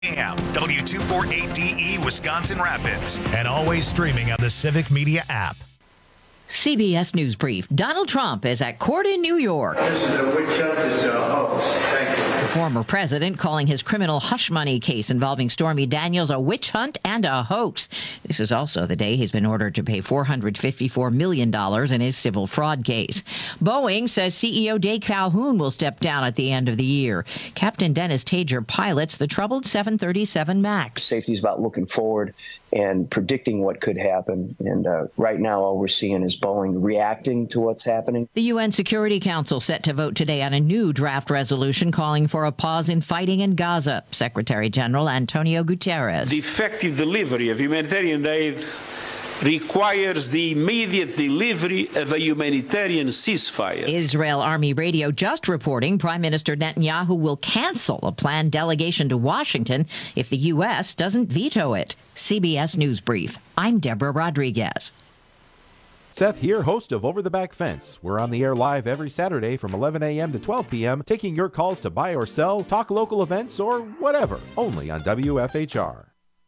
AM, W248DE Wisconsin Rapids, and always streaming on the Civic Media app. CBS News Brief. Donald Trump is at court in New York. This is a witch hunt. It's a hoax. Thank you. The former president calling his criminal hush money case involving Stormy Daniels a witch hunt and a hoax. This is also the day he's been ordered to pay $454 million in his civil fraud case. Boeing says CEO Dave Calhoun will step down at the end of the year. Captain Dennis Tager pilots the troubled 737 MAX. Safety is about looking forward and predicting what could happen. And right now, all we're seeing is Boeing reacting to what's happening. The UN Security Council set to vote today on a new draft resolution calling for a pause in fighting in Gaza. Secretary General Antonio Guterres. The effective delivery of humanitarian aid requires the immediate delivery of a humanitarian ceasefire. Israel Army Radio just reporting Prime Minister Netanyahu will cancel a planned delegation to Washington if the U.S. doesn't veto it. CBS News Brief. I'm Deborah Rodriguez. Seth here, host of Over the Back Fence. We're on the air live every Saturday from 11 a.m. to 12 p.m., taking your calls to buy or sell, talk local events, or whatever, only on WFHR.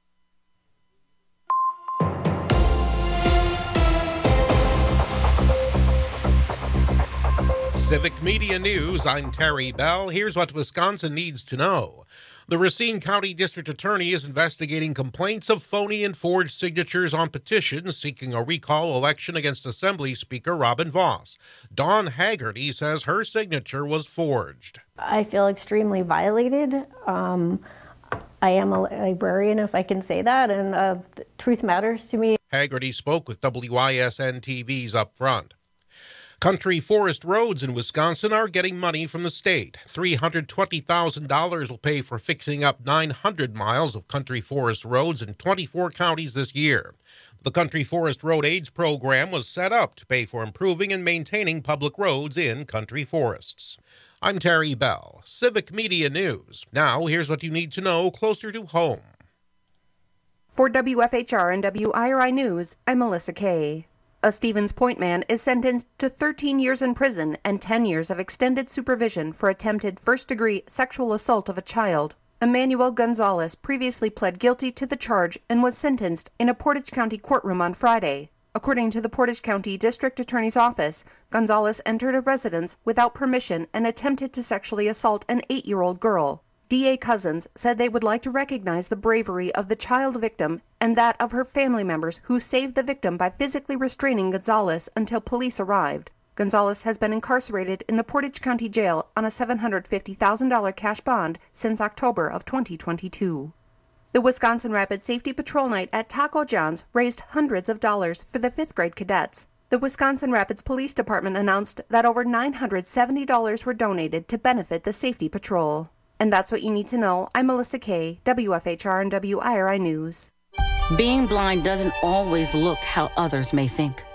Civic Media News, I'm Terry Bell. Here's what Wisconsin needs to know. The Racine County District Attorney is investigating complaints of phony and forged signatures on petitions seeking a recall election against Assembly Speaker Robin Vos. Dawn Haggerty says her signature was forged. I feel extremely violated. I am a librarian, if I can say that, and truth matters to me. Haggerty spoke with WISN TV's Up Front. Country forest roads in Wisconsin are getting money from the state. $320,000 will pay for fixing up 900 miles of country forest roads in 24 counties this year. The Country Forest Road Aids program was set up to pay for improving and maintaining public roads in country forests. I'm Terry Bell, Civic Media News. Now, here's what you need to know closer to home. For WFHR and WIRI News, I'm Melissa Kay. A Stevens Point man is sentenced to 13 years in prison and 10 years of extended supervision for attempted first-degree sexual assault of a child. Emmanuel Gonzalez previously pled guilty to the charge and was sentenced in a Portage County courtroom on Friday. According to the Portage County District Attorney's Office, Gonzalez entered a residence without permission and attempted to sexually assault an 8-year-old girl. D.A. Cousins said they would like to recognize the bravery of the child victim and that of her family members who saved the victim by physically restraining Gonzalez until police arrived. Gonzalez has been incarcerated in the Portage County Jail on a $750,000 cash bond since October of 2022. The Wisconsin Rapid Safety Patrol Night at Taco John's raised hundreds of dollars for the 5th grade cadets. The Wisconsin Rapids Police Department announced that over $970 were donated to benefit the safety patrol. And that's what you need to know. I'm Melissa Kay, WFHR and WIRI News. Being blind doesn't always look how others may think.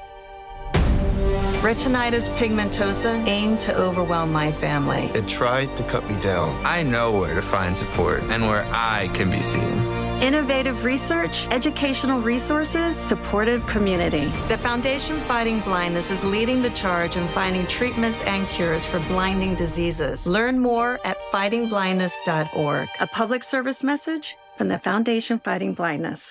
Retinitis pigmentosa aimed to overwhelm my family. It tried to cut me down. I know where to find support and where I can be seen. Innovative research, educational resources, supportive community. The Foundation Fighting Blindness is leading the charge in finding treatments and cures for blinding diseases. Learn more at fightingblindness.org. A public service message from the Foundation Fighting Blindness.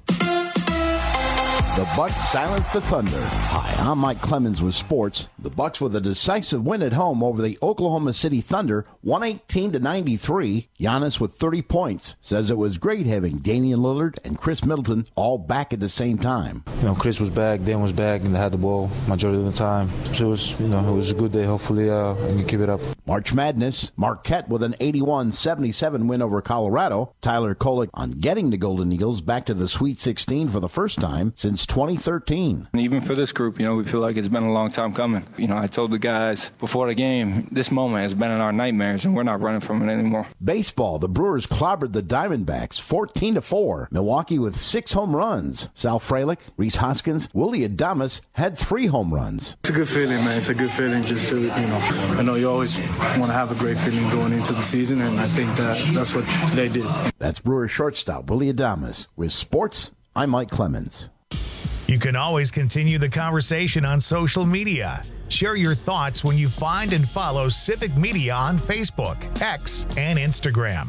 The Bucs silenced the Thunder. Hi, I'm Mike Clemens with sports. The Bucs with a decisive win at home over the Oklahoma City Thunder, 118-93. Giannis with 30 points says it was great having Damian Lillard and Chris Middleton all back at the same time. Chris was back, Dan was back, and they had the ball majority of the time. So it was a good day. Hopefully, we can keep it up. March Madness, Marquette with an 81-77 win over Colorado. Tyler Kolek on getting the Golden Eagles back to the Sweet 16 for the first time since 2013. And even for this group, we feel like it's been a long time coming. I told the guys before the game, this moment has been in our nightmares, and we're not running from it anymore. Baseball, the Brewers clobbered the Diamondbacks 14-4. Milwaukee with 6 home runs. Sal Frelick, Rhys Hoskins, Willie Adames had 3 home runs. It's a good feeling, man. It's a good feeling just to, I know you always want to have a great feeling going into the season, and I think that's what they did. That's Brewers shortstop Willie Adames. With sports, I'm Mike Clemens. You can always continue the conversation on social media. Share your thoughts when you find and follow Civic Media on Facebook, X, and Instagram.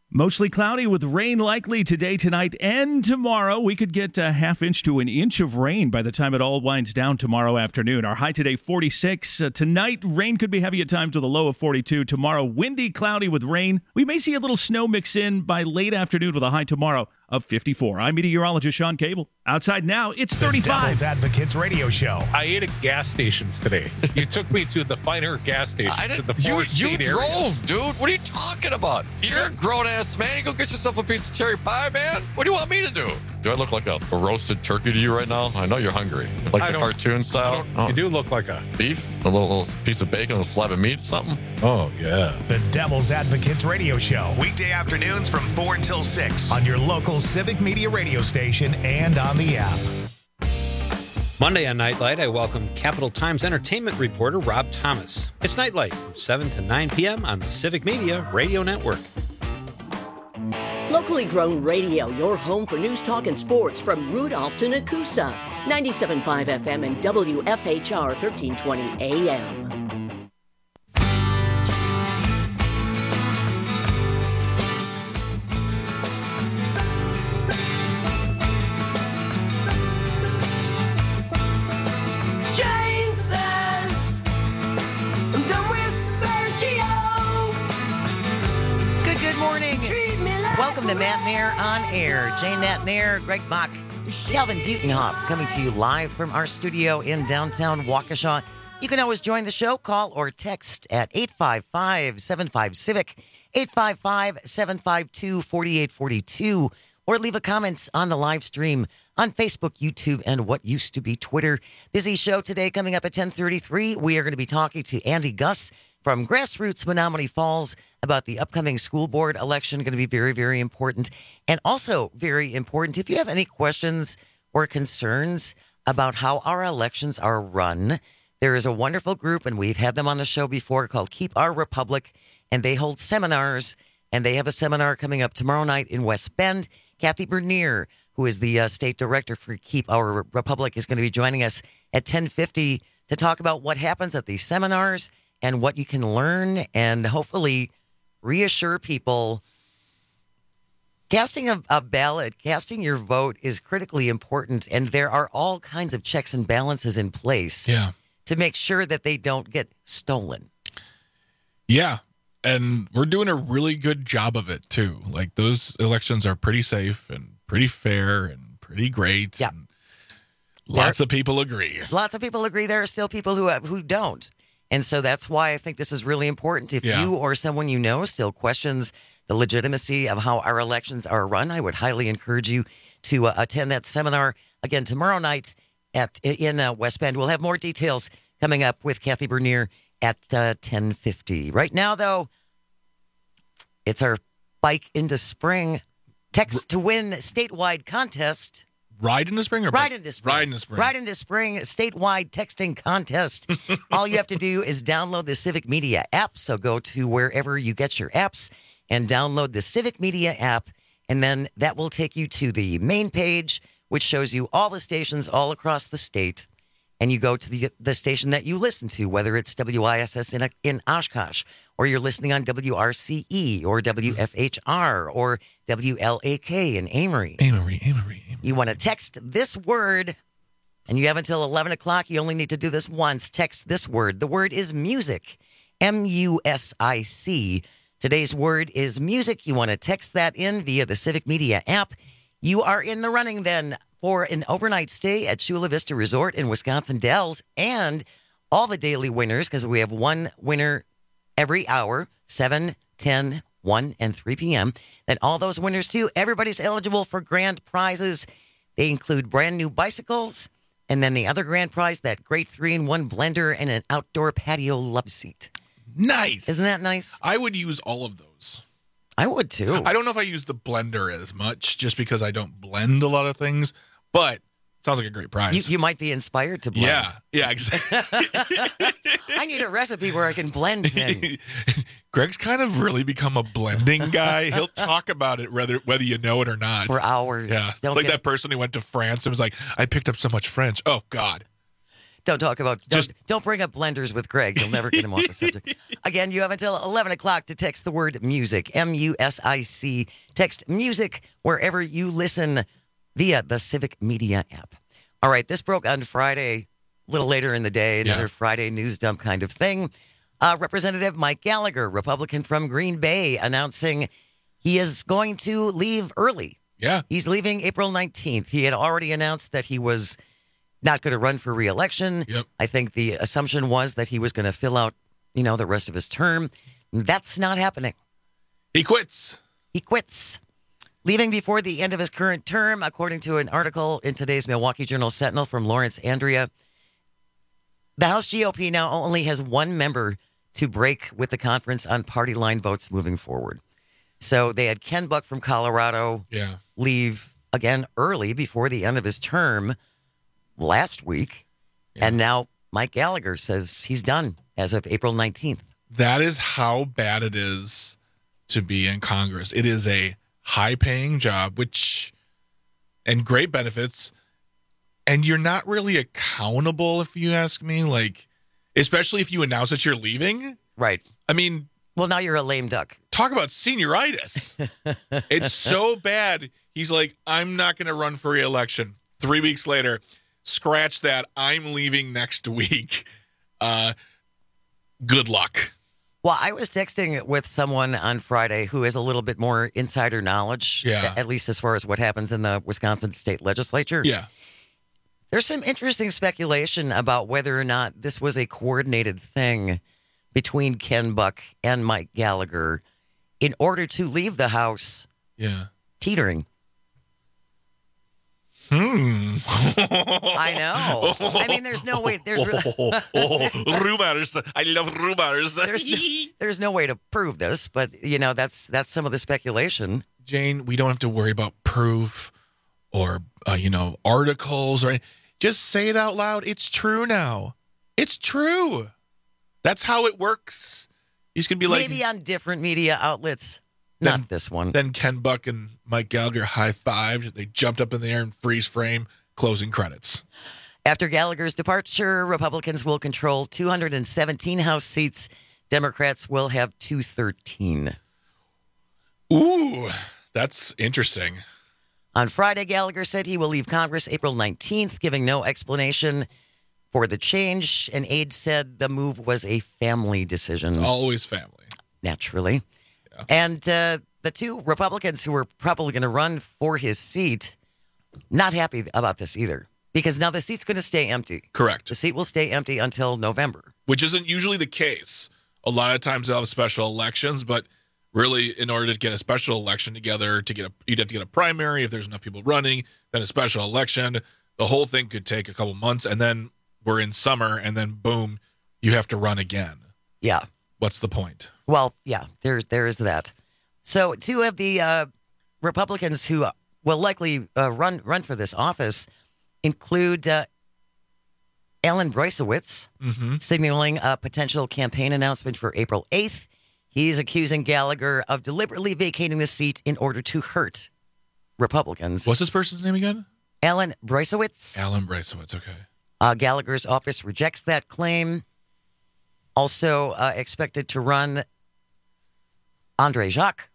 Mostly cloudy with rain likely today, tonight, and tomorrow. We could get a half inch to an inch of rain by the time it all winds down tomorrow afternoon. Our high today, 46. Tonight, rain could be heavy at times with a low of 42. Tomorrow, windy, cloudy with rain. We may see a little snow mix in by late afternoon with a high tomorrow of 54. I'm meteorologist Sean Cable. Outside now, it's 35. The Devil's Advocates Radio Show. I ate at gas stations today. You took me to the finer gas stations. You drove, dude. What are you talking about? You're a grown-ass man. You go get yourself a piece of cherry pie, man. What do you want me to do? Do I look like a roasted turkey to you right now? I know you're hungry. Like the cartoon style? You do look like a beef? A little piece of bacon, a slab of meat, something? Oh, yeah. The Devil's Advocates Radio Show. Weekday afternoons from 4 until 6 on your local Civic Media radio station and on the app. Monday on Nightlight, I welcome Capital Times entertainment reporter Rob Thomas. It's Nightlight from 7 to 9 p.m. on the Civic Media Radio Network. Locally grown radio, your home for news, talk, and sports from Rudolph to Nakusa. 97.5 FM and WFHR 1320 AM. Jane says, I'm done with Sergio. Good morning. Welcome to Matt Nair on Air. Jane Matt Nair, Greg Bach, Calvin Butenhoff coming to you live from our studio in downtown Waukesha. You can always join the show, call or text at 855-75-CIVIC, 855-752-4842, or leave a comment on the live stream on Facebook, YouTube, and what used to be Twitter. Busy show today coming up at 10:33. We are going to be talking to Andy Gus from Grassroots Menomonee Falls about the upcoming school board election. Going to be very, very important. And also very important, if you have any questions or concerns about how our elections are run, there is a wonderful group, and we've had them on the show before, called Keep Our Republic, and they hold seminars, and they have a seminar coming up tomorrow night in West Bend. Kathy Bernier, who is the state director for Keep Our Republic, is going to be joining us at 10:50 to talk about what happens at these seminars and what you can learn and hopefully reassure people. Casting a ballot, casting your vote is critically important, and there are all kinds of checks and balances in place to make sure that they don't get stolen. Yeah, and we're doing a really good job of it, too. Like, those elections are pretty safe and pretty fair and pretty great. Yeah. Lots of people agree. Lots of people agree. There are still people who don't. And so that's why I think this is really important. If you or someone you know still questions the legitimacy of how our elections are run, I would highly encourage you to attend that seminar again tomorrow night in West Bend. We'll have more details coming up with Kathy Bernier at 10:50. Right now, though, it's our Bike into Spring text to win statewide contest. Ride into Spring or Ride into Spring? Ride into Spring. Ride into Spring statewide texting contest. All you have to do is download the Civic Media app. So go to wherever you get your apps and download the Civic Media app. And then that will take you to the main page, which shows you all the stations all across the state. And you go to the station that you listen to, whether it's WISS in Oshkosh, or you're listening on WRCE, or WFHR, or WLAK in Amory. Amory. You want to text this word, and you have until 11 o'clock. You only need to do this once. Text this word. The word is music, MUSIC. Today's word is music. You want to text that in via the Civic Media app. You are in the running then for an overnight stay at Chula Vista Resort in Wisconsin Dells, and all the daily winners, because we have one winner every hour, 7, 10, 1, and 3 p.m. Then all those winners, too, everybody's eligible for grand prizes. They include brand new bicycles, and then the other grand prize, that great 3-in-1 blender and an outdoor patio love seat. Nice. Isn't that nice? I would use all of those. I would, too. I don't know if I use the blender as much, just because I don't blend a lot of things, but sounds like a great prize. You might be inspired to blend. Yeah, exactly. I need a recipe where I can blend things. Greg's kind of really become a blending guy. He'll talk about it whether you know it or not. For hours. Yeah. It's like that person who went to France and was like, I picked up so much French. Oh, God. Don't talk about, don't bring up blenders with Greg. You'll never get him off the subject. Again, you have until 11 o'clock to text the word music, MUSIC. Text music wherever you listen via the Civic Media app. All right, this broke on Friday, a little later in the day, another Friday news dump kind of thing. Representative Mike Gallagher, Republican from Green Bay, announcing he is going to leave early. Yeah. He's leaving April 19th. He had already announced that he was not going to run for re-election. Yep. I think the assumption was that he was going to fill out, the rest of his term. That's not happening. He quits. He quits. Leaving before the end of his current term, according to an article in today's Milwaukee Journal-Sentinel from Lawrence Andrea. The House GOP now only has one member to break with the conference on party line votes moving forward. So they had Ken Buck from Colorado leave again early before the end of his term last week. Yeah. And now Mike Gallagher says he's done as of April 19th. That is how bad it is to be in Congress. It is a high-paying job, and great benefits, and you're not really accountable, if you ask me, like, especially if you announce that you're leaving. Right. I mean... Well, now you're a lame duck. Talk about senioritis. It's so bad. He's like, I'm not going to run for re-election. 3 weeks later, scratch that. I'm leaving next week. Good luck. Well, I was texting with someone on Friday who has a little bit more insider knowledge, at least as far as what happens in the Wisconsin state legislature. Yeah. There's some interesting speculation about whether or not this was a coordinated thing between Ken Buck and Mike Gallagher in order to leave the House teetering. I know. I mean, there's no way. There's rumors. I love rumors. There's no way to prove this, but that's some of the speculation. Jane, we don't have to worry about proof or articles or just say it out loud. It's true now. It's true. That's how it works. He's gonna be like maybe on different media outlets. Not this one. Then Ken Buck and Mike Gallagher high-fived. They jumped up in the air and freeze frame. Closing credits. After Gallagher's departure, Republicans will control 217 House seats. Democrats will have 213. Ooh, that's interesting. On Friday, Gallagher said he will leave Congress April 19th, giving no explanation for the change. An aide said the move was a family decision. It's always family. Naturally. Yeah. And the two Republicans who were probably going to run for his seat, not happy about this either. Because now the seat's going to stay empty. Correct. The seat will stay empty until November. Which isn't usually the case. A lot of times they'll have special elections, but really, in order to get a special election together, you'd have to get a primary. If there's enough people running, then a special election. The whole thing could take a couple months, and then we're in summer, and then boom, you have to run again. Yeah. What's the point? Well, yeah, there is that. So two of the Republicans who will likely run for this office include Alan Breussowitz, signaling a potential campaign announcement for April 8th. He's accusing Gallagher of deliberately vacating the seat in order to hurt Republicans. What's this person's name again? Alan Breussowitz. Alan Breussowitz, okay. Gallagher's office rejects that claim. Also expected to run Andre Jacques.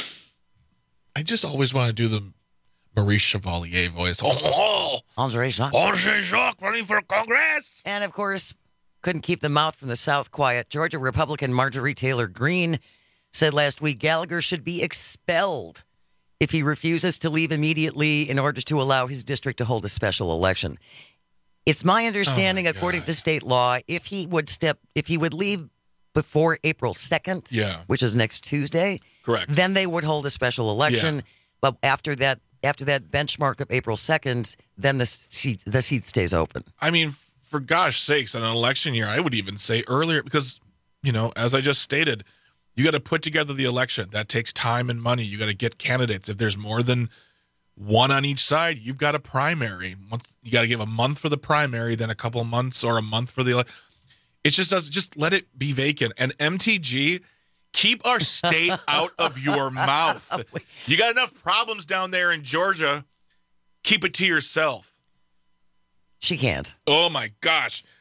I just always want to do the Maurice Chevalier voice. Oh, Andre Jacques. Andre Jacques running for Congress. And, of course, couldn't keep the mouth from the South quiet. Georgia Republican Marjorie Taylor Greene said last week Gallagher should be expelled if he refuses to leave immediately in order to allow his district to hold a special election. It's my understanding, according to state law, if he would leave before April 2nd, which is next Tuesday, correct, then they would hold a special election. Yeah. But after that benchmark of April 2nd, then the seat stays open. I mean, for gosh sakes, in an election year, I would even say earlier because, as I just stated, you got to put together the election. That takes time and money. You got to get candidates. If there's more than one on each side, you've got a primary. You got to give a month for the primary, then a couple of months or a month for the election. It just doesn't. Just let it be vacant. And MTG, keep our state out of your mouth. You got enough problems down there in Georgia. Keep it to yourself. She can't. Oh, my gosh.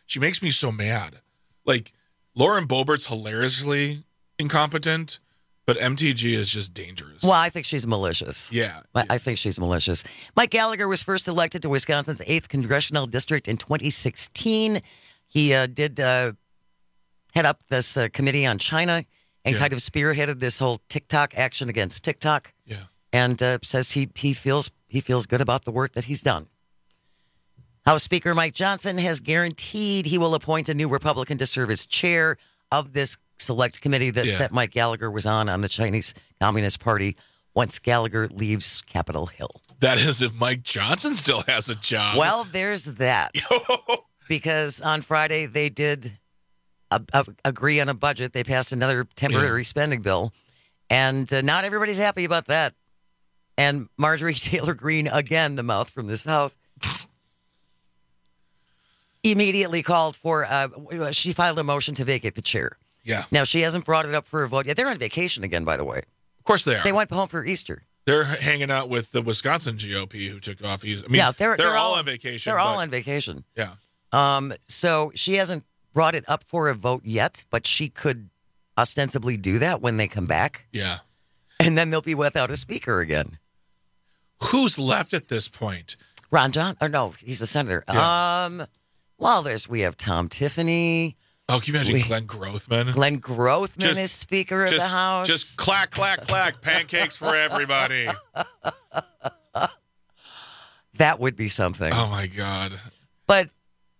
She makes me so mad. Like, Lauren Boebert's hilariously incompetent, but MTG is just dangerous. Well, I think she's malicious. Yeah. I think she's malicious. Mike Gallagher was first elected to Wisconsin's 8th Congressional District in 2016. He did head up this committee on China and kind of spearheaded this whole TikTok action against TikTok. Yeah. And says he feels good about the work that he's done. House Speaker Mike Johnson has guaranteed he will appoint a new Republican to serve as chair of this select committee that Mike Gallagher was on the Chinese Communist Party once Gallagher leaves Capitol Hill. That is if Mike Johnson still has a job. Well, there's that. Because on Friday they did agree on a budget. They passed another temporary spending bill. And not everybody's happy about that. And Marjorie Taylor Greene, again, the mouth from the South, immediately called for, she filed a motion to vacate the chair. Yeah. Now, she hasn't brought it up for a vote yet. They're on vacation again, by the way. Of course they are. They went home for Easter. They're hanging out with the Wisconsin GOP who took off. They're all on vacation. They're all on vacation. Yeah. So she hasn't brought it up for a vote yet, but she could ostensibly do that when they come back. Yeah. And then they'll be without a speaker again. Who's left at this point? Ron John? Or no, he's a senator. Yeah. We have Tom Tiffany. Oh, can you imagine Glenn Grothman? Glenn Grothman is Speaker of the House. Just clack, clack, clack. Pancakes for everybody. That would be something. Oh, my God. But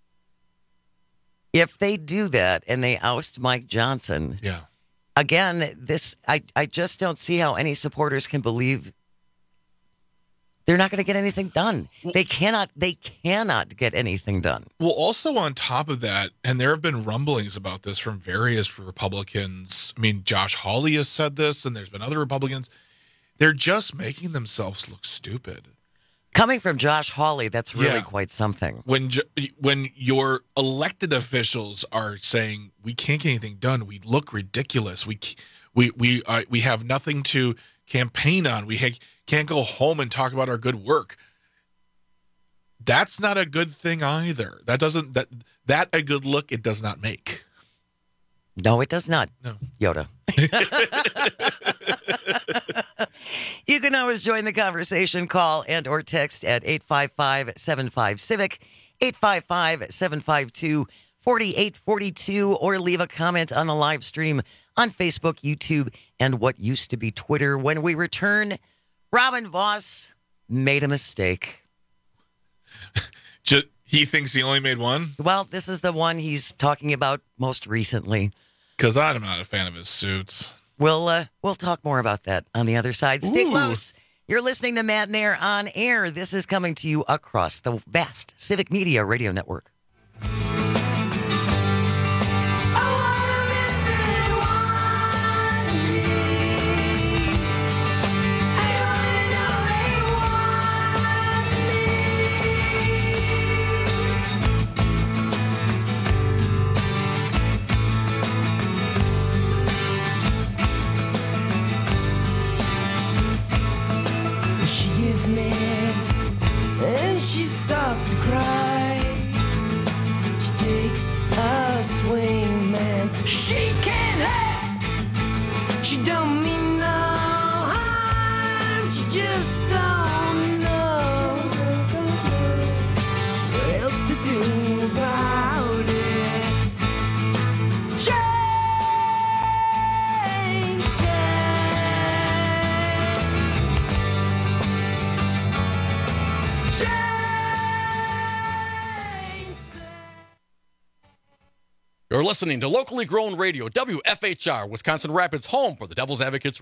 if they do that and they oust Mike Johnson, again, I just don't see how any supporters can believe they're not going to get anything done. They cannot get anything done. Well, also on top of that, and there have been rumblings about this from various Republicans. I mean, Josh Hawley has said this, and there's been other Republicans. They're just making themselves look stupid. Coming from Josh Hawley, that's really quite something. When your elected officials are saying we can't get anything done, we look ridiculous. We have nothing to campaign on. We can't go home and talk about our good work. That's not a good thing either. That a good look it does not make. No, it does not. No. Yoda. You can always join the conversation. Call and or text at 855-75-CIVIC, 855-752-4842, or leave a comment on the live stream on Facebook, YouTube, and what used to be Twitter. When we return, Robin Voss made a mistake. He thinks he only made one? Well, this is the one he's talking about most recently. Because I'm not a fan of his suits. We'll talk more about that on the other side. Stay close. You're listening to Matt and Air on air. This is coming to you across the vast Civic Media Radio Network. And she starts to cry. She takes a swing, man. She can't help. She don't mean no harm. She just don't know what else to do about it. You're listening to locally grown radio, WFHR, Wisconsin Rapids, home for the Devil's Advocates.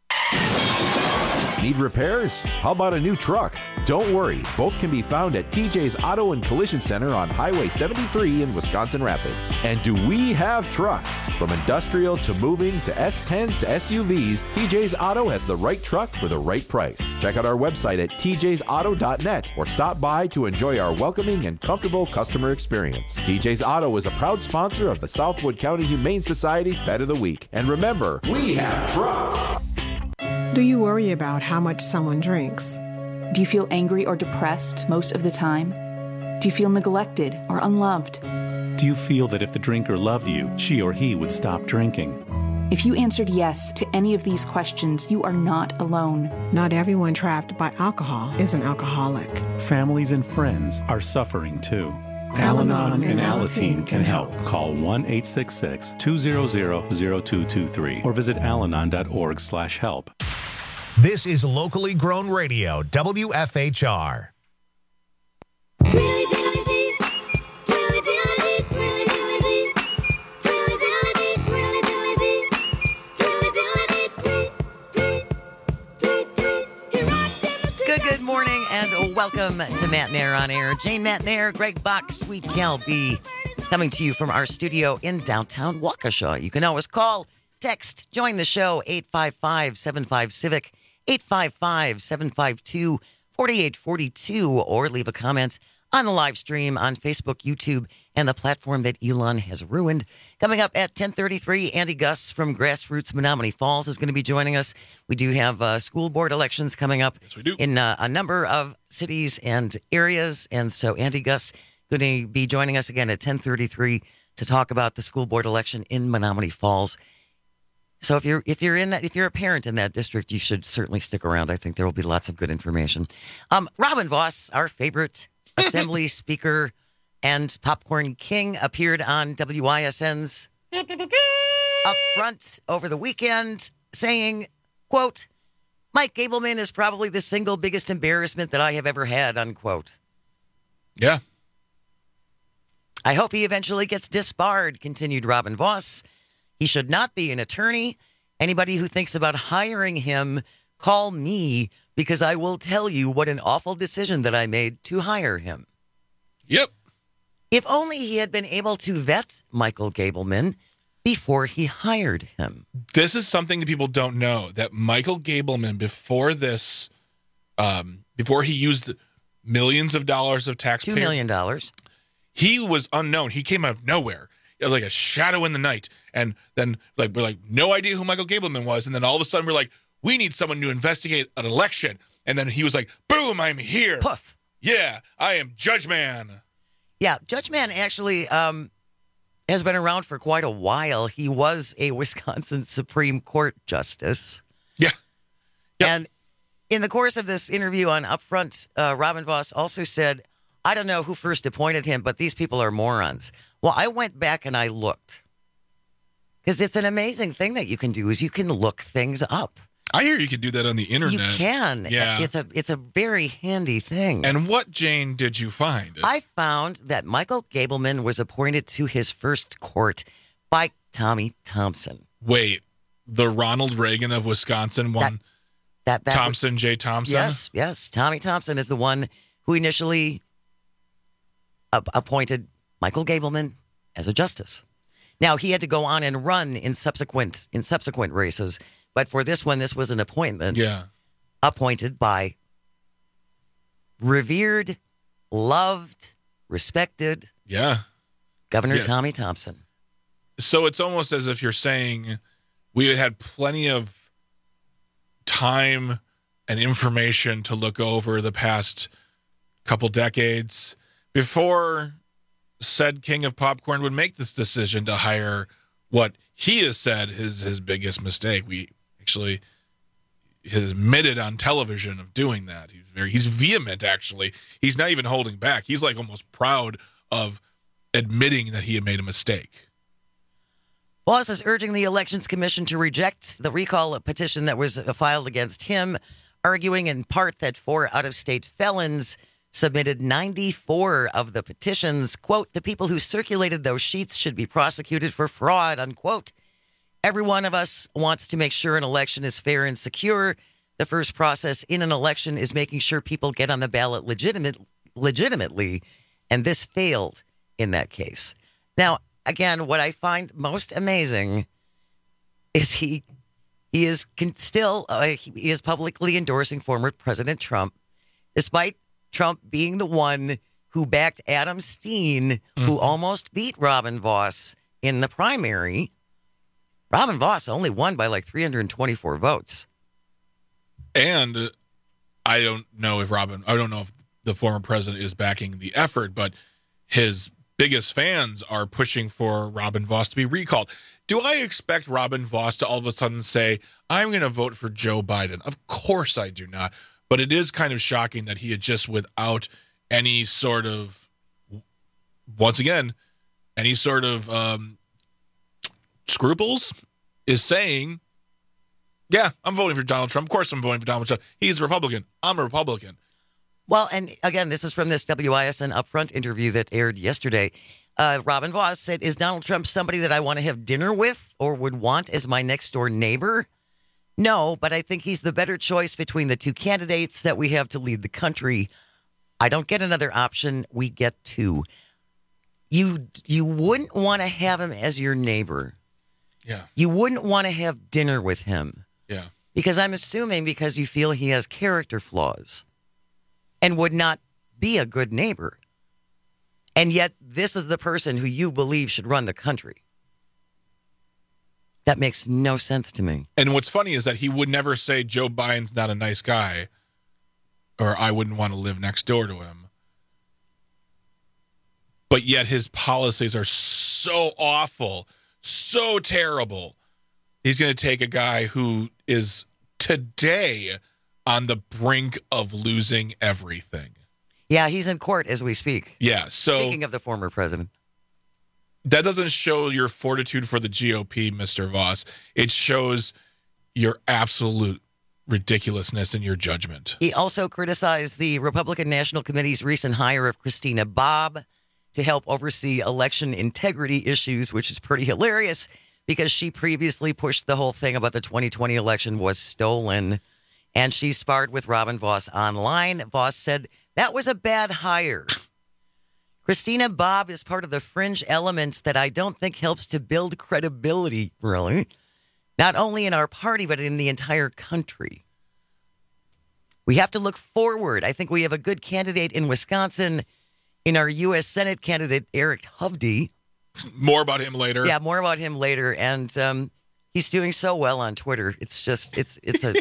Need repairs? How about a new truck? Don't worry, both can be found at TJ's Auto and Collision Center on Highway 73 in Wisconsin Rapids. And do we have trucks? From industrial to moving to S10s to SUVs, TJ's Auto has the right truck for the right price. Check out our website at tjsauto.net or stop by to enjoy our welcoming and comfortable customer experience. TJ's Auto is a proud sponsor of the Southwood County Humane Society's Pet of the Week. And remember, we have trucks! Do you worry about how much someone drinks? Do you feel angry or depressed most of the time? Do you feel neglected or unloved? Do you feel that if the drinker loved you, she or he would stop drinking? If you answered yes to any of these questions, you are not alone. Not everyone trapped by alcohol is an alcoholic. Families and friends are suffering too. Al-Anon and Alateen can help. Call 1-866-200-0223 or visit alanon.org/help. This is locally grown radio, WFHR. Good morning and welcome to Matt Nair on Air. Jane Matt Nair, Greg Bach, Sweet Cal B, coming to you from our studio in downtown Waukesha. You can always call, text, join the show, 855-75-CIVIC, 855-752-4842, or leave a comment on the live stream on Facebook, YouTube, and the platform that Elon has ruined. Coming up at 10:33, Andy Gus from Grassroots Menominee Falls is going to be joining us. We do have school board elections coming up in a number of cities and areas, and so Andy Gus going to be joining us again at 10:33 to talk about the school board election in Menominee Falls. So if you're a parent in that district, you should certainly stick around. I think there will be lots of good information. Robin Voss, our favorite Assembly Speaker and Popcorn King, appeared on WISN's Up Front over the weekend saying, quote, Mike Gableman is probably the single biggest embarrassment that I have ever had, unquote. Yeah. I hope he eventually gets disbarred, continued Robin Voss. He should not be an attorney. Anybody who thinks about hiring him, call me, because I will tell you what an awful decision that I made to hire him. Yep. If only he had been able to vet Michael Gableman before he hired him. This is something that people don't know, that Michael Gableman, before this, before he used millions of dollars of taxpayer... $2 million. He was unknown. He came out of nowhere. It was like a shadow in the night. And then we're like, no idea who Michael Gableman was. And then all of a sudden we're like, we need someone to investigate an election. And then he was like, boom, I'm here. Puff. Yeah, I am Judge Man. Yeah, Judge Man actually has been around for quite a while. He was a Wisconsin Supreme Court justice. Yeah. Yep. And in the course of this interview on Upfront, Robin Voss also said, I don't know who first appointed him, but these people are morons. Well, I went back and I looked. Because it's an amazing thing that you can do is you can look things up. I hear you can do that on the internet. You can. Yeah. It's a very handy thing. And what, Jane, did you find? I found that Michael Gableman was appointed to his first court by Tommy Thompson. Wait, the Ronald Reagan of Wisconsin one? That Thompson, J. Thompson? Yes. Tommy Thompson is the one who initially appointed Michael Gableman as a justice. Now, he had to go on and run in subsequent races. But for this one, this was an appointment appointed by revered, loved, respected Governor Tommy Thompson. So it's almost as if you're saying we had plenty of time and information to look over the past couple decades before said king of popcorn would make this decision to hire what he has said is his biggest mistake. We actually has admitted on television of doing that. He's vehement, actually. He's not even holding back. He's like almost proud of admitting that he had made a mistake. Voss is urging the Elections Commission to reject the recall petition that was filed against him, arguing in part that 4 out-of-state felons submitted 94 of the petitions. Quote, the people who circulated those sheets should be prosecuted for fraud, unquote. Every one of us wants to make sure an election is fair and secure. The first process in an election is making sure people get on the ballot legitimately, and this failed in that case. Now, again, what I find most amazing is he is publicly endorsing former President Trump, despite Trump being the one who backed Adam Steen, who almost beat Robin Voss in the primary. Robin Voss only won by like 324 votes. And I don't know if the former president is backing the effort, but his biggest fans are pushing for Robin Vos to be recalled. Do I expect Robin Vos to all of a sudden say, I'm going to vote for Joe Biden? Of course I do not. But it is kind of shocking that he had just, without any sort of, once again, any sort of scruples, is saying, yeah, I'm voting for Donald Trump. Of course I'm voting for Donald Trump. He's a Republican. I'm a Republican. Well, and again, this is from this WISN Upfront interview that aired yesterday. Robin Vos said, is Donald Trump somebody that I want to have dinner with or would want as my next door neighbor? No, but I think he's the better choice between the two candidates that we have to lead the country. I don't get another option. We get two. You wouldn't want to have him as your neighbor. Yeah. You wouldn't want to have dinner with him. Yeah. Because I'm assuming because you feel he has character flaws and would not be a good neighbor. And yet this is the person who you believe should run the country. That makes no sense to me. And what's funny is that he would never say Joe Biden's not a nice guy or I wouldn't want to live next door to him. But yet his policies are so awful, so terrible. He's going to take a guy who is today on the brink of losing everything. Yeah, he's in court as we speak. Yeah, so speaking of the former president. That doesn't show your fortitude for the GOP, Mr. Vos. It shows your absolute ridiculousness in your judgment. He also criticized the Republican National Committee's recent hire of Christina Bobb to help oversee election integrity issues, which is pretty hilarious because she previously pushed the whole thing about the 2020 election was stolen. And she sparred with Robin Vos online. Vos said that was a bad hire. Christina Bobb is part of the fringe elements that I don't think helps to build credibility, really. Not only in our party, but in the entire country. We have to look forward. I think we have a good candidate in Wisconsin, in our U.S. Senate candidate, Eric Hovde. More about him later. Yeah, more about him later. And he's doing so well on Twitter. It's just, it's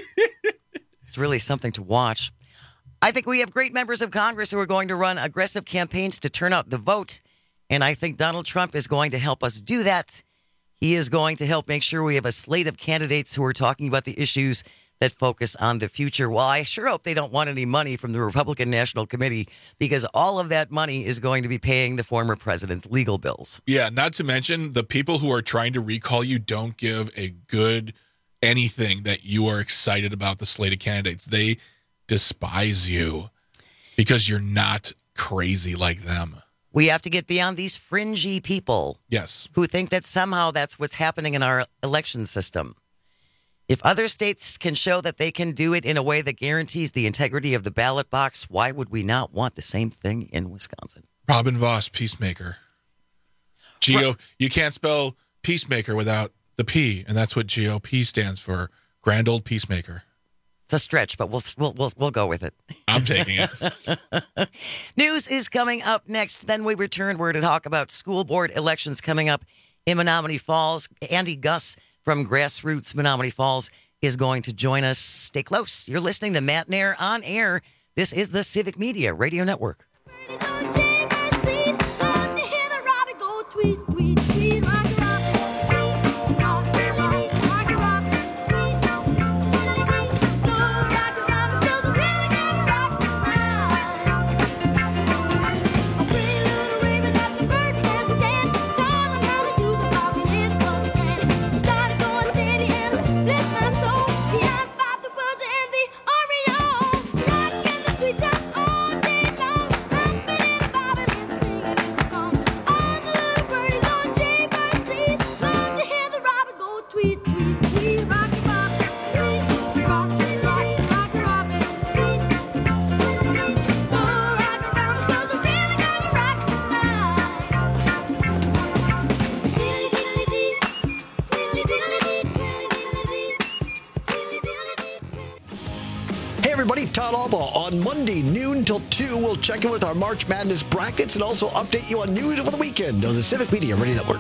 really something to watch. I think we have great members of Congress who are going to run aggressive campaigns to turn out the vote. And I think Donald Trump is going to help us do that. He is going to help make sure we have a slate of candidates who are talking about the issues that focus on the future. Well, I sure hope they don't want any money from the Republican National Committee because all of that money is going to be paying the former president's legal bills. Yeah, not to mention the people who are trying to recall you don't give a good anything that you are excited about the slate of candidates. They despise you because you're not crazy like them. We have to get beyond these fringy people. Yes. Who think that somehow that's what's happening in our election system. If other states can show that they can do it in a way that guarantees the integrity of the ballot box, why would we not want the same thing in Wisconsin? Robin Vos, peacemaker. You can't spell peacemaker without the P, and that's what GOP stands for. Grand old peacemaker. It's a stretch, but we'll go with it. I'm taking it. News is coming up next. Then we return. We're to talk about school board elections coming up in Menomonee Falls. Andy Gus from Grassroots Menomonee Falls is going to join us. Stay close. You're listening to Matt Nair on air. This is the Civic Media Radio Network. Todd Albaugh on Monday, noon till 2. We'll check in with our March Madness brackets and also update you on news over the weekend on the Civic Media Radio Network.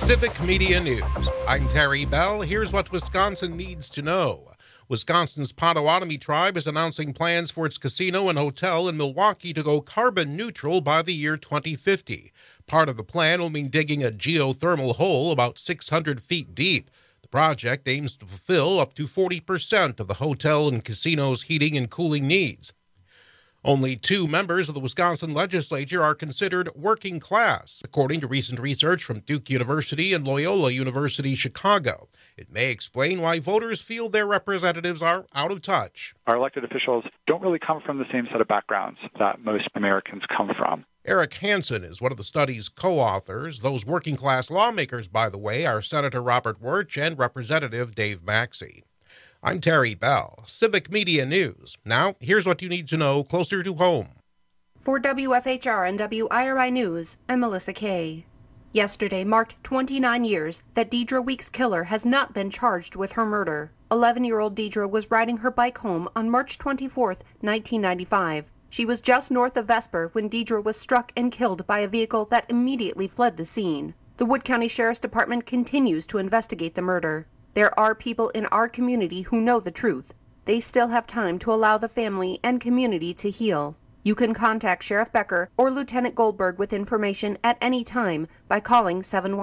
Civic Media News. I'm Terry Bell. Here's what Wisconsin needs to know. Wisconsin's Potawatomi tribe is announcing plans for its casino and hotel in Milwaukee to go carbon neutral by the year 2050. Part of the plan will mean digging a geothermal hole about 600 feet deep. The project aims to fulfill up to 40% of the hotel and casino's heating and cooling needs. Only 2 members of the Wisconsin legislature are considered working class, according to recent research from Duke University and Loyola University Chicago. It may explain why voters feel their representatives are out of touch. Our elected officials don't really come from the same set of backgrounds that most Americans come from. Eric Hansen is one of the study's co-authors. Those working class lawmakers, by the way, are Senator Robert Wirch and Representative Dave Maxey. I'm Terry Bell, Civic Media News. Now, here's what you need to know closer to home. For WFHR and WIRI News, I'm Melissa Kay. Yesterday marked 29 years that Deidre Weeks' killer has not been charged with her murder. 11-year-old Deidre was riding her bike home on March 24, 1995. She was just north of Vesper when Deidre was struck and killed by a vehicle that immediately fled the scene. The Wood County Sheriff's Department continues to investigate the murder. There are people in our community who know the truth. They still have time to allow the family and community to heal. You can contact Sheriff Becker or Lieutenant Goldberg with information at any time by calling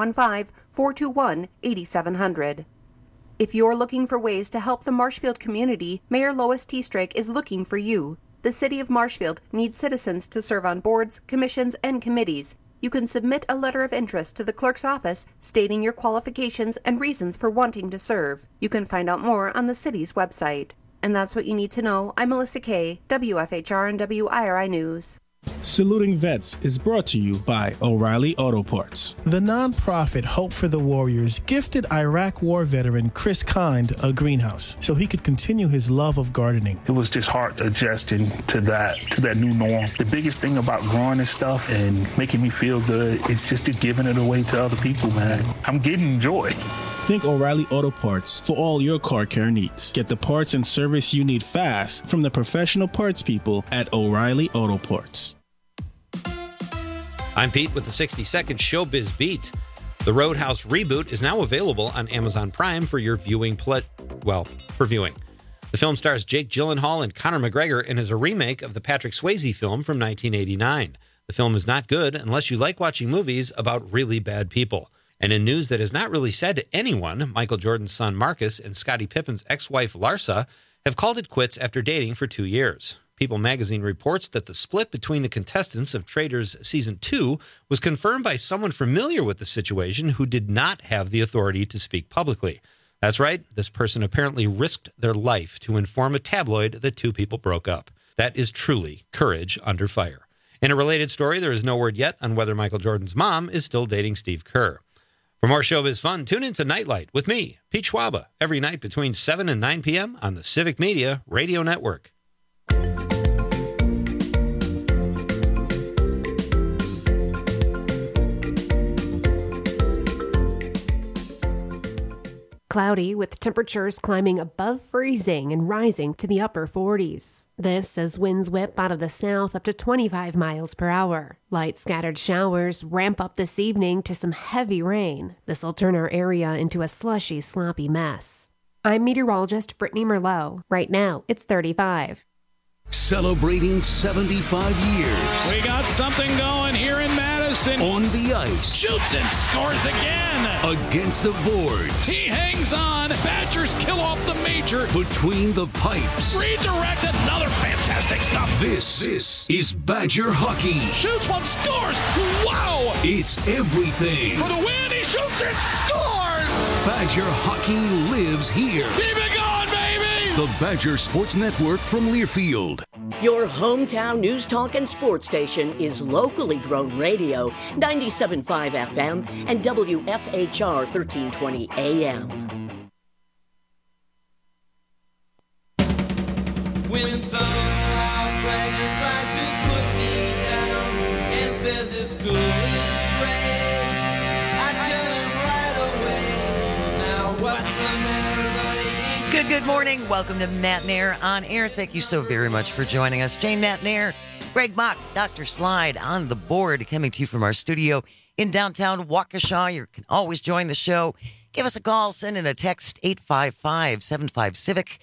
715-421-8700. If you're looking for ways to help the Marshfield community, Mayor Lois T. Strake is looking for you. The City of Marshfield needs citizens to serve on boards, commissions, and committees. You can submit a letter of interest to the clerk's office stating your qualifications and reasons for wanting to serve. You can find out more on the city's website. And that's what you need to know. I'm Melissa Kay, WFHR and WIRI News. Saluting Vets is brought to you by O'Reilly Auto Parts. The nonprofit Hope for the Warriors gifted Iraq War veteran Chris Kind a greenhouse so he could continue his love of gardening. It was just hard adjusting to that new norm. The biggest thing about growing this stuff and making me feel good is just giving it away to other people, man. I'm getting joy. Think O'Reilly Auto Parts for all your car care needs. Get the parts and service you need fast from the professional parts people at O'Reilly Auto Parts. I'm Pete with the 60-second Showbiz Beat. The Roadhouse reboot is now available on Amazon Prime for your viewing for viewing. The film stars Jake Gyllenhaal and Conor McGregor and is a remake of the Patrick Swayze film from 1989. The film is not good unless you like watching movies about really bad people. And in news that is not really said to anyone, Michael Jordan's son Marcus and Scottie Pippen's ex-wife Larsa have called it quits after dating for 2 years. People magazine reports that the split between the contestants of Traitors Season 2 was confirmed by someone familiar with the situation who did not have the authority to speak publicly. That's right, this person apparently risked their life to inform a tabloid that 2 people broke up. That is truly courage under fire. In a related story, there is no word yet on whether Michael Jordan's mom is still dating Steve Kerr. For more showbiz fun, tune in to Nightlight with me, Pete Schwaba, every night between 7 and 9 p.m. on the Civic Media Radio Network. Cloudy with temperatures climbing above freezing and rising to the upper 40s. This as winds whip out of the south up to 25 miles per hour. Light scattered showers ramp up this evening to some heavy rain. This will turn our area into a slushy, sloppy mess. I'm meteorologist Brittany Merlot. Right now, it's 35. Celebrating 75 years. We got something going here in Madison. On the ice. Shoots and scores again. Against the boards. He hangs on. Badgers kill off the major. Between the pipes. Redirect, another fantastic stop. This is Badger hockey. Shoots one, scores. Wow. It's everything. For the win, he shoots and scores. Badger hockey lives here. Keep it going, baby. The Badger Sports Network from Learfield. Your hometown news talk and sports station is locally grown radio, 97.5 FM and WFHR 1320 AM. When some loud bragger tries to put me down and says his school is great, I tell him right away, now what's the matter, buddy? Good morning. Welcome to Matt Nair on Air. Thank you so very much for joining us. Jane Matt Nair, Greg Mock, Dr. Slide on the board, coming to you from our studio in downtown Waukesha. You can always join the show. Give us a call, send in a text, 855-75-CIVIC,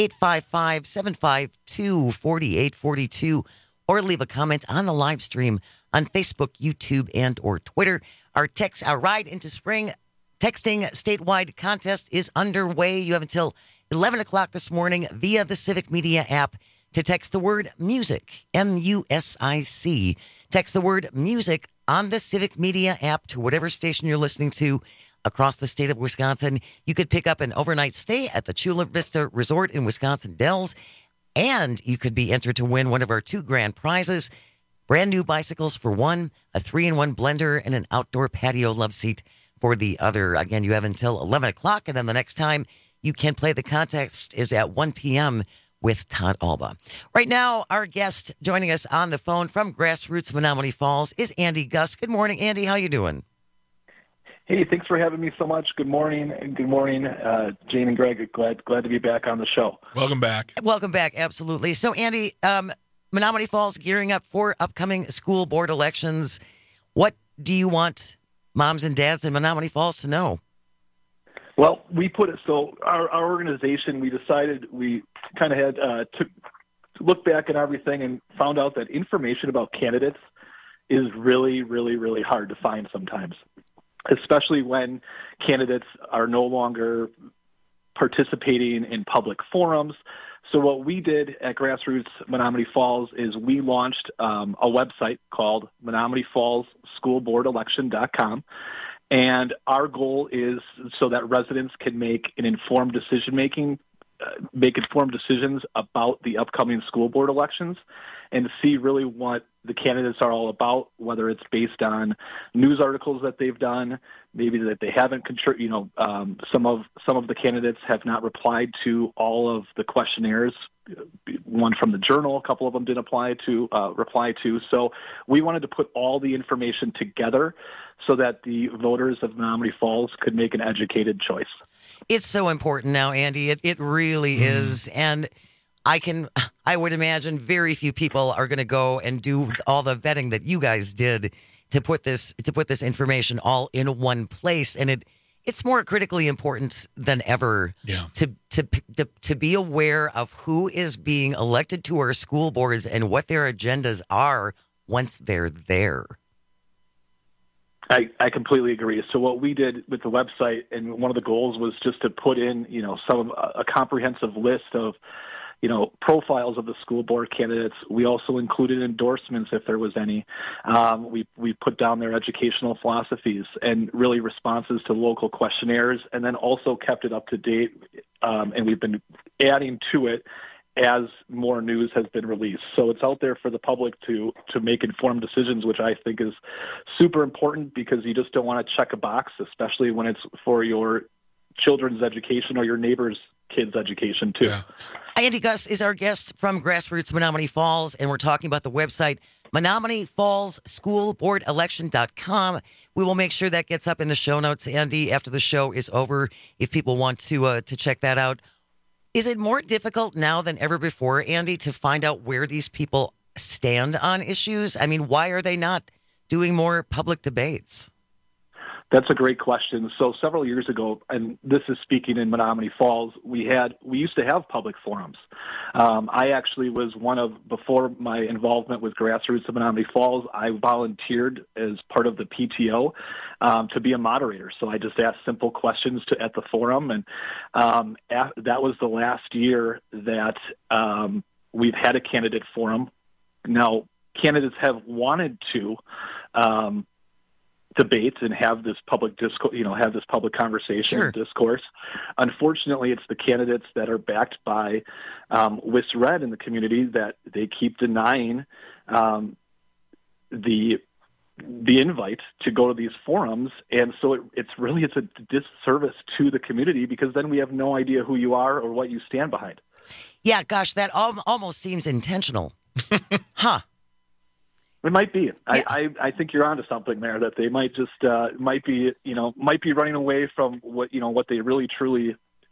855-752-4842, or leave a comment on the live stream on Facebook, YouTube, and or Twitter. Our Ride into Spring texting statewide contest is underway. You have until 11 o'clock this morning via the Civic Media app to text the word music, MUSIC. Text the word music on the Civic Media app to whatever station you're listening to across the state of Wisconsin. You could pick up an overnight stay at the Chula Vista Resort in Wisconsin Dells, and you could be entered to win one of our 2 grand prizes, brand new bicycles for one, a 3-in-1 blender, and an outdoor patio love seat for the other. Again, you have until 11 o'clock, and then the next time you can play the contest is at 1 p.m. with Todd Alba. Right now, our guest joining us on the phone from Grassroots Menomonee Falls is Andy Guss. Good morning, Andy. How you doing? Hey, thanks for having me so much. Good morning, Jane and Greg. Glad to be back on the show. Welcome back. Welcome back, absolutely. So, Andy, Menomonee Falls gearing up for upcoming school board elections. What do you want moms and dads in Menomonee Falls to know? Well, our organization, we decided we kind of had to look back at everything and found out that information about candidates is really, really, really hard to find sometimes, especially when candidates are no longer participating in public forums. So what we did at Grassroots Menomonee Falls is we launched a website called MenomoneeFallsSchoolBoardElection.com. And our goal is so that residents can make informed decisions about the upcoming school board elections and see really what the candidates are all about, whether it's based on news articles that they've done, maybe that they haven't some of the candidates have not replied to all of the questionnaires. One from the Journal, a couple of them didn't reply to. So we wanted to put all the information together so that the voters of Menomonee Falls could make an educated choice. It's so important now, Andy. It really is. And I would imagine very few people are going to go and do all the vetting that you guys did to put this information all in one place. And it's more critically important than ever to be aware of who is being elected to our school boards and what their agendas are once they're there. I completely agree. So what we did with the website, and one of the goals was just to put in, a comprehensive list of, profiles of the school board candidates. We also included endorsements if there was any. We put down their educational philosophies and really responses to local questionnaires, and then also kept it up to date. And we've been adding to it as more news has been released. So it's out there for the public to make informed decisions, which I think is super important because you just don't want to check a box, especially when it's for your children's education or your neighbor's kids' education too. Yeah. Andy Guss is our guest from Grassroots Menomonee Falls, and we're talking about the website MenomoneeFallsSchoolBoardElection.com. We will make sure that gets up in the show notes, Andy, after the show is over, if people want to check that out. Is it more difficult now than ever before, Andy, to find out where these people stand on issues? I mean, why are they not doing more public debates? That's a great question. So several years ago, and this is speaking in Menomonee Falls, we used to have public forums. I actually was before my involvement with Grassroots of Menomonee Falls, I volunteered as part of the PTO to be a moderator. So I just asked simple questions at the forum, and that was the last year that we've had a candidate forum. Now, candidates have wanted to debate and have this public discourse, have this public conversation and discourse. Unfortunately, it's the candidates that are backed by WIS-Red in the community that they keep denying the invite to go to these forums. And so it's a disservice to the community because then we have no idea who you are or what you stand behind. Yeah, gosh, that almost seems intentional. Huh. It might be. Yeah. I think you're onto something there. That they might just might be running away from what they really truly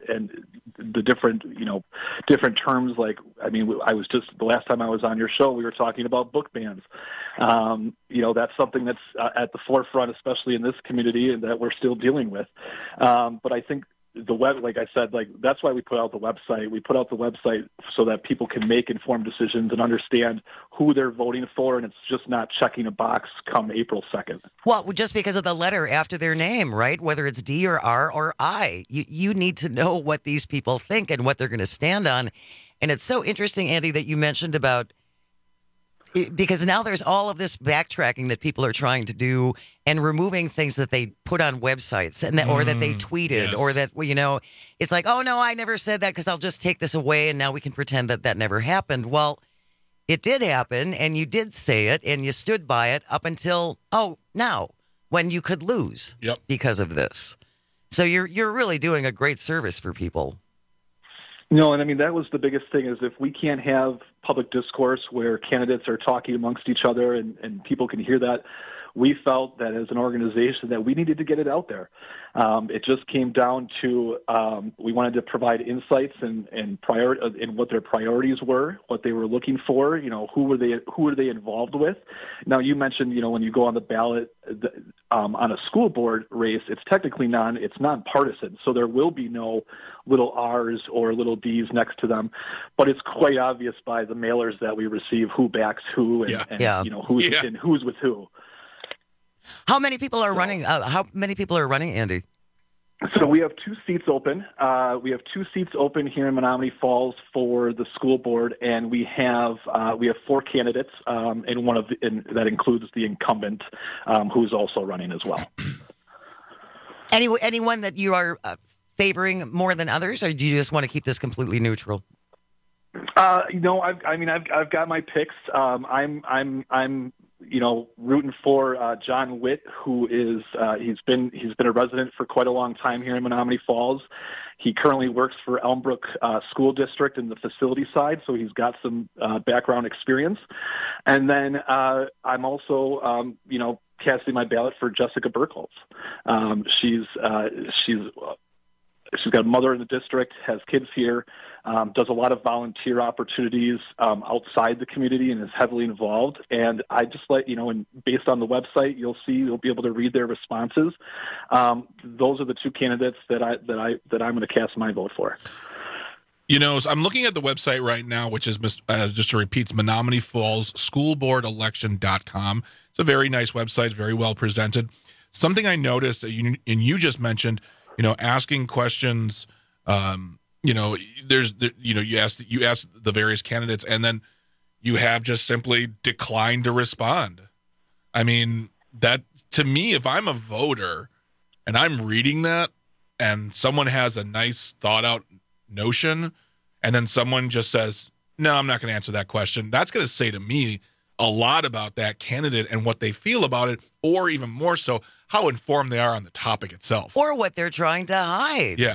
the different different terms. Like, I mean, I was just the last time I was on your show, we were talking about book bans. That's something that's at the forefront, especially in this community, and that we're still dealing with. But I think the web, like I said, like that's why we put out the website. We put out the website so that people can make informed decisions and understand who they're voting for, and it's just not checking a box come April 2nd. Well, just because of the letter after their name, right? Whether it's D or R or I, you need to know what these people think and what they're going to stand on. And it's so interesting, Andy, that you mentioned about, because now there's all of this backtracking that people are trying to do and removing things that they put on websites and or that they tweeted, or that, it's like, oh, no, I never said that because I'll just take this away and now we can pretend that that never happened. Well, it did happen, and you did say it, and you stood by it up until, now, when you could lose because of this. So you're really doing a great service for people. No, and I mean, that was the biggest thing, is if we can't have public discourse where candidates are talking amongst each other and people can hear that, we felt that as an organization that we needed to get it out there. It just came down to we wanted to provide insights and in what their priorities were, what they were looking for. Who were they involved with? Now, you mentioned when you go on the ballot on a school board race, it's technically it's nonpartisan, so there will be no little R's or little D's next to them, but it's quite obvious by the mailers that we receive who backs who and who's with who. How many people are running? Andy? So we have 2 seats open. We have 2 seats open here in Menomonee Falls for the school board, and we have 4 candidates, and that includes the incumbent, who's also running as well. Anyone that you are favoring more than others, or do you just want to keep this completely neutral? I've got my picks. I'm rooting for John Witt, who is he's been a resident for quite a long time here in Menomonee Falls. He currently works for Elmbrook School District in the facility side, so he's got some background experience. And then I'm also casting my ballot for Jessica Burkholz. She's got a mother in the district, has kids here, does a lot of volunteer opportunities outside the community, and is heavily involved. And I just and based on the website, you'll be able to read their responses. Those are the 2 candidates that I'm going to cast my vote for. I'm looking at the website right now, which is, just to repeat, it's Menomonee Falls schoolboardelection.com. It's a very nice website, very well presented. Something I noticed that you just mentioned, asking questions, you ask the various candidates, and then you have just simply declined to respond. I mean, that, to me, if I'm a voter and I'm reading that and someone has a nice thought out notion and then someone just says, no, I'm not going to answer that question, that's going to say to me a lot about that candidate and what they feel about it, or even more so, how informed they are on the topic itself. Or what they're trying to hide. Yeah.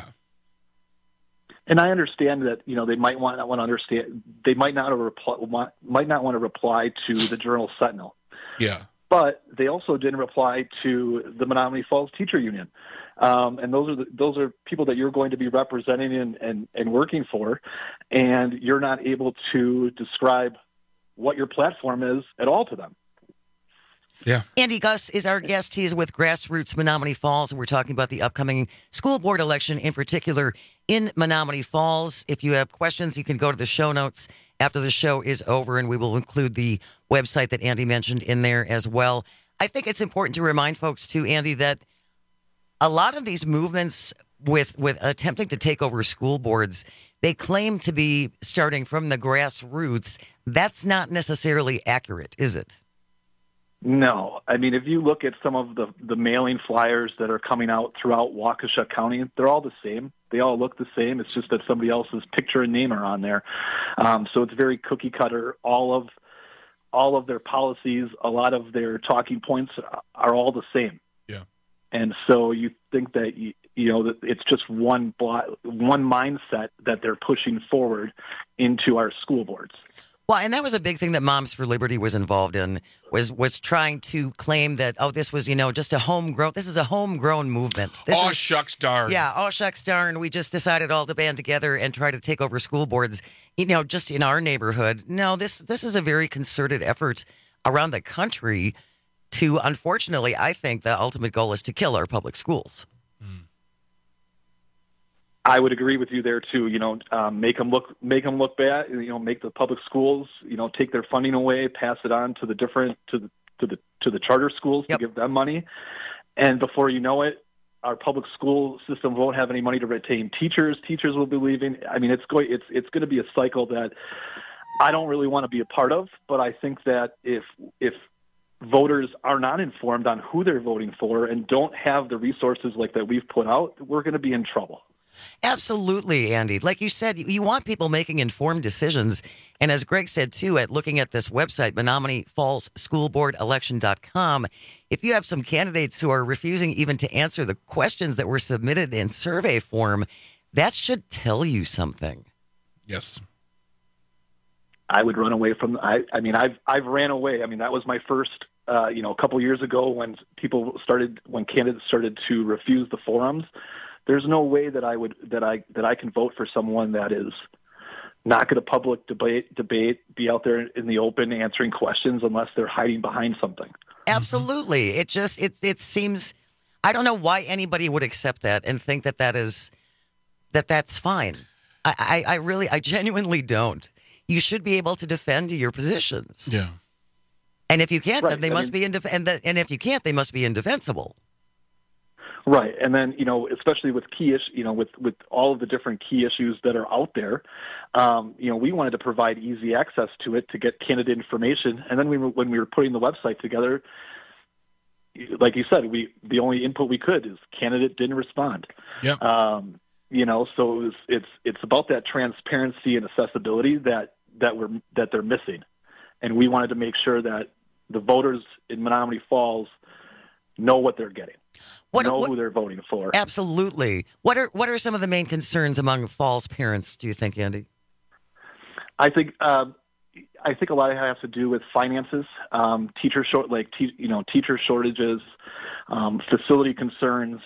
And I understand that they might not want to understand. They might not want to reply to the Journal Sentinel. Yeah. But they also didn't reply to the Menomonee Falls Teacher Union, and those are people that you're going to be representing and working for, and you're not able to describe what your platform is at all to them. Yeah. Andy Guss is our guest. He is with Grassroots Menomonee Falls, and we're talking about the upcoming school board election, in particular in Menomonee Falls. If you have questions, you can go to the show notes after the show is over, and we will include the website that Andy mentioned in there as well. I think it's important to remind folks, too, Andy, that a lot of these movements with attempting to take over school boards, they claim to be starting from the grassroots. That's not necessarily accurate, is it? No. I mean, if you look at some of the mailing flyers that are coming out throughout Waukesha County, they're all the same. They all look the same. It's just that somebody else's picture and name are on there. So it's very cookie cutter. All of their policies, a lot of their talking points are all the same. Yeah. And so you think that that it's just one mindset that they're pushing forward into our school boards. Well, and that was a big thing that Moms for Liberty was involved in, was trying to claim that, this was, just a this is a homegrown movement. Shucks darn. Yeah, shucks darn. We just decided all to band together and try to take over school boards, just in our neighborhood. No, this is a very concerted effort around the country to, unfortunately, I think the ultimate goal is to kill our public schools. I would agree with you there too. Make them look bad. Make the public schools, take their funding away, pass it on to the charter schools to give them money, and before you know it, our public school system won't have any money to retain teachers. Teachers will be leaving. I mean, it's going to be a cycle that I don't really want to be a part of. But I think that if voters are not informed on who they're voting for and don't have the resources like that we've put out, we're going to be in trouble. Absolutely, Andy. Like you said, you want people making informed decisions. And as Greg said, too, at looking at this website, Menominee-Falls-Schoolboard-Election.com, if you have some candidates who are refusing even to answer the questions that were submitted in survey form, that should tell you something. Yes. I would run away from. I've ran away. I mean, that was my first. A couple years ago when candidates started to refuse the forums. There's no way that I can vote for someone that is not going to public debate, be out there in the open answering questions unless they're hiding behind something. Absolutely. It seems, I don't know why anybody would accept that and think that's fine. I genuinely don't. You should be able to defend your positions. Yeah. And if you can't, then they must be and if you can't, they must be indefensible. Right, and then especially with key issues, with all of the different key issues that are out there, we wanted to provide easy access to it to get candidate information. And then when we were putting the website together, like you said, the only input we could is candidate didn't respond. Yeah. So it's about that transparency and accessibility that they're missing, and we wanted to make sure that the voters in Menominee Falls know what they're getting. Who they're voting for. Absolutely. What are some of the main concerns among Falls parents, do you think, Andy? I think a lot of it has to do with finances, teacher shortages, facility concerns.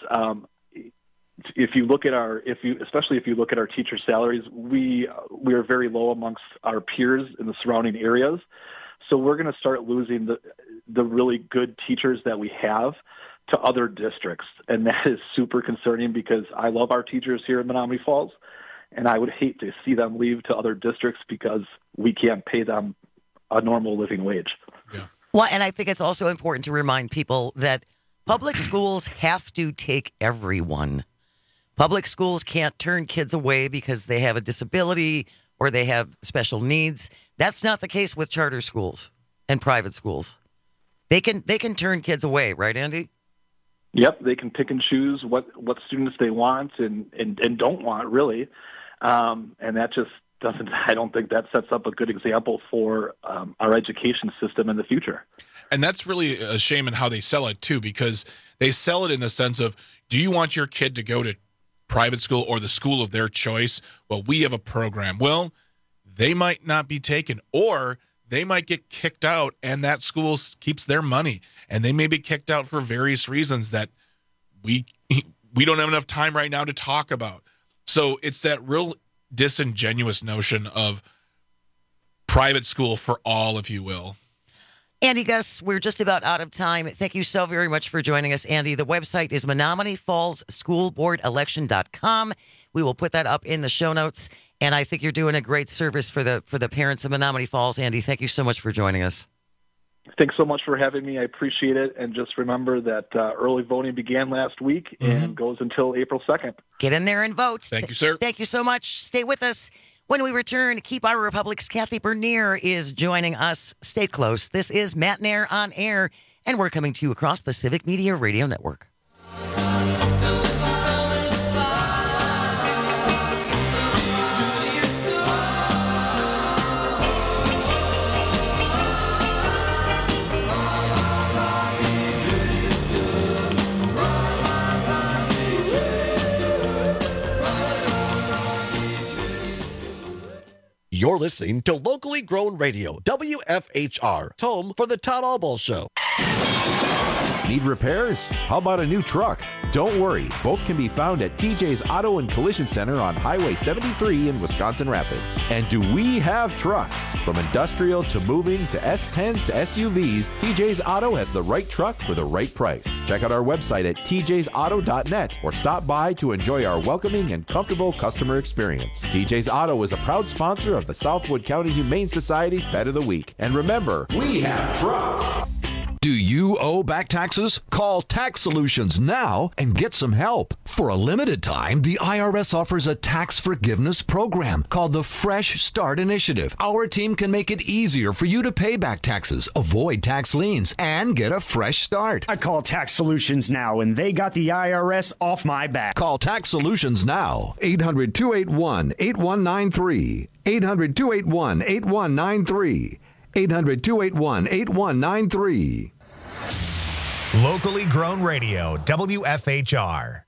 Especially if you look at our teacher salaries, we are very low amongst our peers in the surrounding areas. So we're going to start losing the really good teachers that we have to other districts. And that is super concerning because I love our teachers here in Menominee Falls, and I would hate to see them leave to other districts because we can't pay them a normal living wage. Yeah. Well, and I think it's also important to remind people that public schools have to take everyone. Public schools can't turn kids away because they have a disability or they have special needs. That's not the case with charter schools and private schools. They can turn kids away, right, Andy? Yep, they can pick and choose what students they want and don't want, really. And that just doesn't, I don't think that sets up a good example for our education system in the future. And that's really a shame in how they sell it, too, because they sell it in the sense of, do you want your kid to go to private school or the school of their choice? Well, we have a program. Well, they might not be taken, or they might get kicked out and that school keeps their money, and they may be kicked out for various reasons that we don't have enough time right now to talk about. So it's that real disingenuous notion of private school for all, if you will. Andy Gus, we're just about out of time. Thank you so very much for joining us, Andy. The website is MenomineeFallsSchoolBoardElection.com. We will put that up in the show notes. And I think you're doing a great service for the parents of Menominee Falls. Andy, thank you so much for joining us. Thanks so much for having me. I appreciate it. And just remember that early voting began last week and goes until April 2nd. Get in there and vote. Thank you, sir. Thank you so much. Stay with us. When we return, Keep Our Republic's Kathy Bernier is joining us. Stay close. This is Matt Nair on Air, and we're coming to you across the Civic Media Radio Network. You're listening to locally grown radio, WFHR, home for the Todd Albaugh Show. Need repairs? How about a new truck? Don't worry, both can be found at TJ's Auto and Collision Center on Highway 73 in Wisconsin Rapids. And do we have trucks? From industrial to moving to S10s to SUVs, TJ's Auto has the right truck for the right price. Check out our website at tjsauto.net or stop by to enjoy our welcoming and comfortable customer experience. TJ's Auto is a proud sponsor of the Southwood County Humane Society's Pet of the Week. And remember, we have trucks. Do you owe back taxes? Call Tax Solutions now and get some help. For a limited time, the IRS offers a tax forgiveness program called the Fresh Start Initiative. Our team can make it easier for you to pay back taxes, avoid tax liens, and get a fresh start. I call Tax Solutions now, and they got the IRS off my back. Call Tax Solutions now. 800-281-8193. 800-281-8193. 800-281-8193. Locally grown radio, WFHR.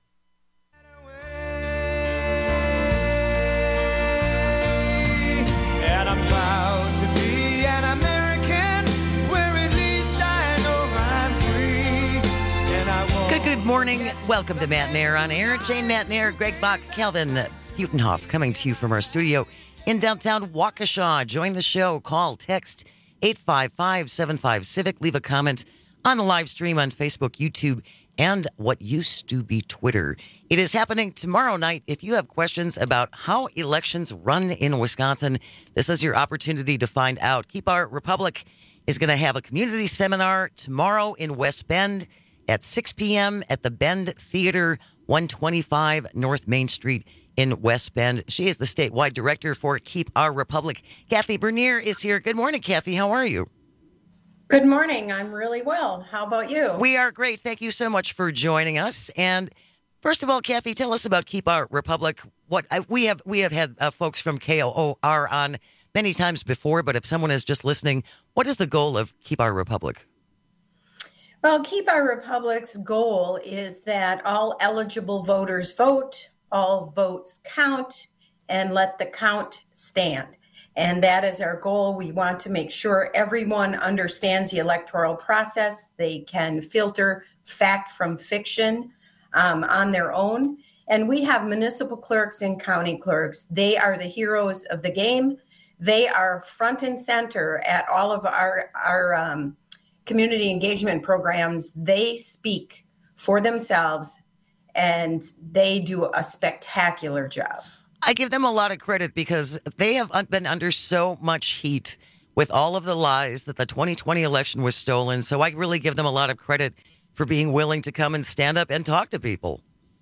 And I'm proud to be an American, where at least I know I'm free. And I won't. Good morning. Welcome to Matt and Air on Air. Jane, Matt and Air, Greg Bach, Calvin Butenhoff coming to you from our studio in downtown Waukesha. Join the show. Call, text 855-75-CIVIC. Leave a comment on the live stream on Facebook, YouTube, and what used to be Twitter. It is happening tomorrow night. If you have questions about how elections run in Wisconsin, this is your opportunity to find out. Keep Our Republic is going to have a community seminar tomorrow in West Bend at 6 p.m. at the Bend Theater, 125 North Main Street in West Bend. She is the statewide director for Keep Our Republic. Kathy Bernier is here. Good morning, Kathy. How are you? Good morning. I'm really well. How about you? We are great. Thank you so much for joining us. And first of all, Kathy, tell us about Keep Our Republic. What we have had folks from KOR on many times before, but if someone is just listening, what is the goal of Keep Our Republic? Well, Keep Our Republic's goal is that all eligible voters vote, all votes count, and let the count stand. And that is our goal. We want to make sure everyone understands the electoral process. They can filter fact from fiction on their own. And we have municipal clerks and county clerks. They are the heroes of the game. They are front and center at all of our community engagement programs. They speak for themselves, and they do a spectacular job. I give them a lot of credit because they have been under so much heat with all of the lies that the 2020 election was stolen. So I really give them a lot of credit for being willing to come and stand up and talk to people.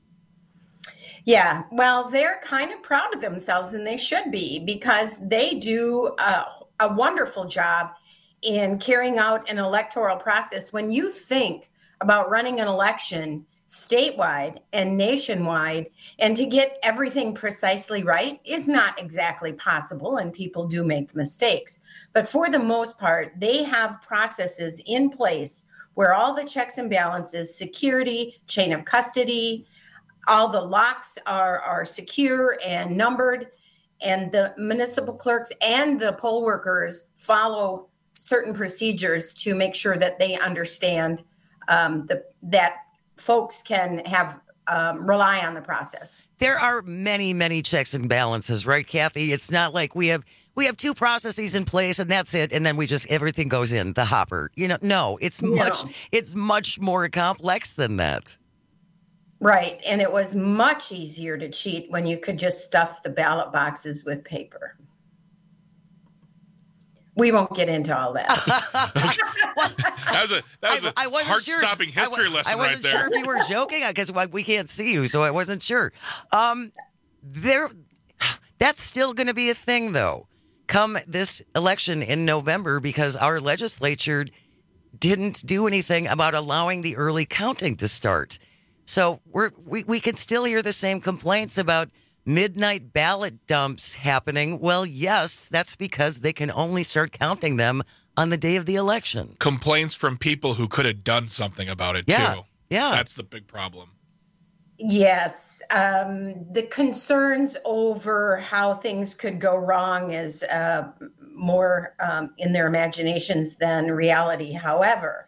Yeah, well, they're kind of proud of themselves, and they should be, because they do a wonderful job in carrying out an electoral process. When you think about running an election statewide and nationwide, and to get everything precisely right is not exactly possible, and people do make mistakes. But for the most part, they have processes in place where all the checks and balances, security, chain of custody, all the locks are secure and numbered, and the municipal clerks and the poll workers follow certain procedures to make sure that they understand that folks can have rely on the process. There are many, many checks and balances, right, Kathy? It's not like we have two processes in place and that's it, and then everything goes in the hopper. No, it's much more complex than that. Right, and it was much easier to cheat when you could just stuff the ballot boxes with paper. We won't get into all that. That was a heart-stopping history lesson right there. I wasn't sure if you were joking because we can't see you, so I wasn't sure. That's still going to be a thing, though, come this election in November, because our legislature didn't do anything about allowing the early counting to start. So we can still hear the same complaints about midnight ballot dumps happening. Well, yes, that's because they can only start counting them on the day of the election. Complaints from people who could have done something about it, too. Yeah. That's the big problem. Yes. The concerns over how things could go wrong is more in their imaginations than reality. However,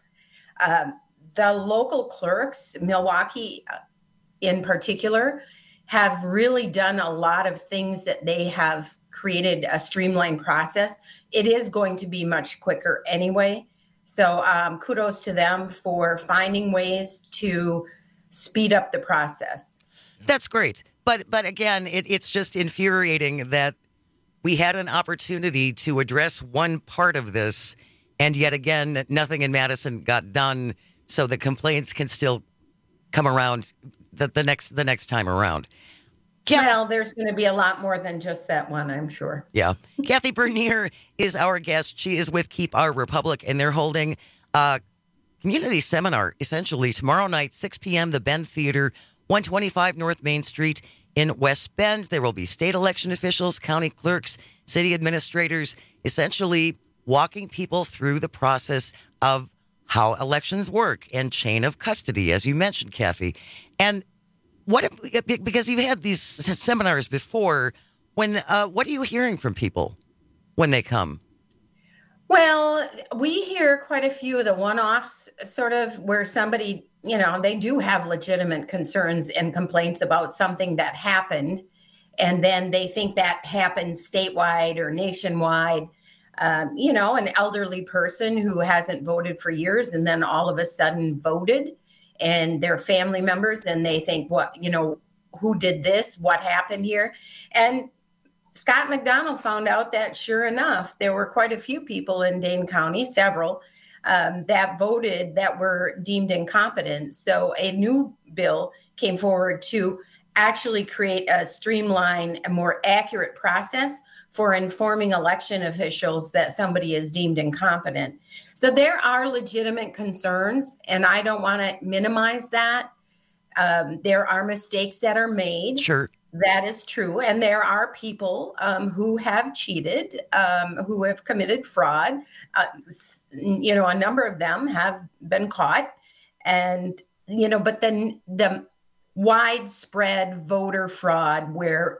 the local clerks, Milwaukee in particular, have really done a lot of things that they have created a streamlined process. It is going to be much quicker anyway. So kudos to them for finding ways to speed up the process. That's great. But again, it's just infuriating that we had an opportunity to address one part of this, and yet again, nothing in Madison got done, so the complaints can still come around the next time around. Well, there's going to be a lot more than just that one, I'm sure. Yeah. Kathy Bernier is our guest. She is with Keep Our Republic, and they're holding a community seminar, essentially, tomorrow night, 6 p.m., the Bend Theater, 125 North Main Street in West Bend. There will be state election officials, county clerks, city administrators, essentially walking people through the process of how elections work and chain of custody, as you mentioned, Kathy. And because you've had these seminars before, what are you hearing from people when they come? Well, we hear quite a few of the one-offs, sort of where somebody, they do have legitimate concerns and complaints about something that happened, and then they think that happens statewide or nationwide. An elderly person who hasn't voted for years and then all of a sudden voted, and their family members, and they think, who did this? What happened here? And Scott McDonald found out that sure enough, there were quite a few people in Dane County, several, that voted that were deemed incompetent. So a new bill came forward to actually create a streamlined, a more accurate process for informing election officials that somebody is deemed incompetent. So there are legitimate concerns, and I don't want to minimize that. There are mistakes that are made. Sure. That is true. And there are people who have cheated, who have committed fraud. A number of them have been caught. And, but then the widespread voter fraud where